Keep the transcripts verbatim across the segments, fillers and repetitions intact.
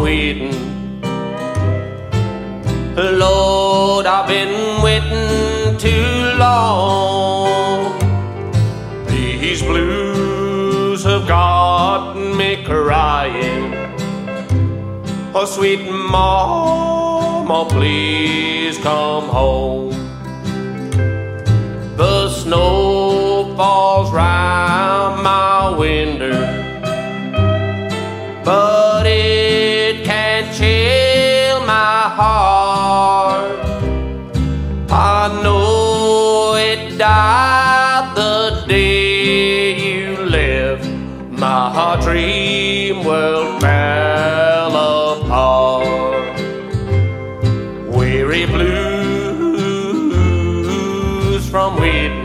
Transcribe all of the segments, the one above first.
waiting. Lord, I've been waiting too long. These blues have got me crying. Oh, sweet mama, please come home. The snow falls round my window, but it can't chill my heart. I know it died the day you left. My dream world fell apart. Weary blues from waiting.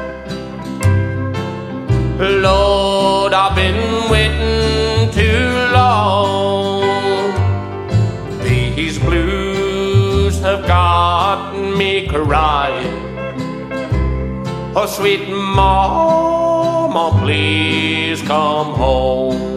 Lord, I've been waiting too long. These blues have got me crying. Oh, sweet mama, please come home.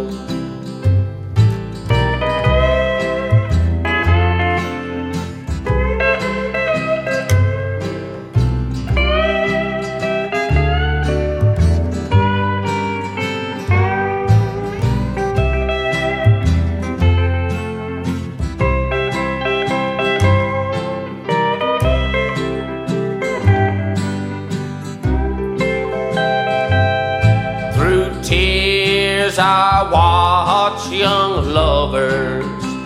I watch young lovers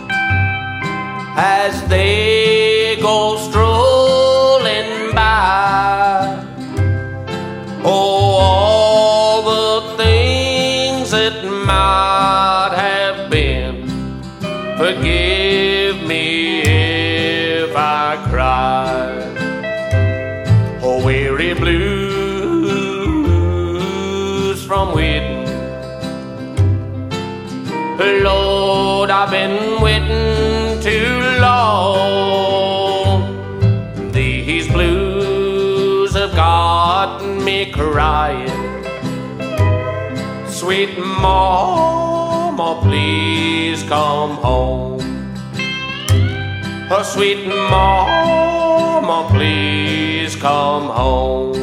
as they go strolling by. Oh, all the things that might have been, forgive me if I cry. Oh, weary blues from waiting. Lord, I've been waiting too long. These blues have got me crying. Sweet mama, please come home. Oh, sweet mama, please come home.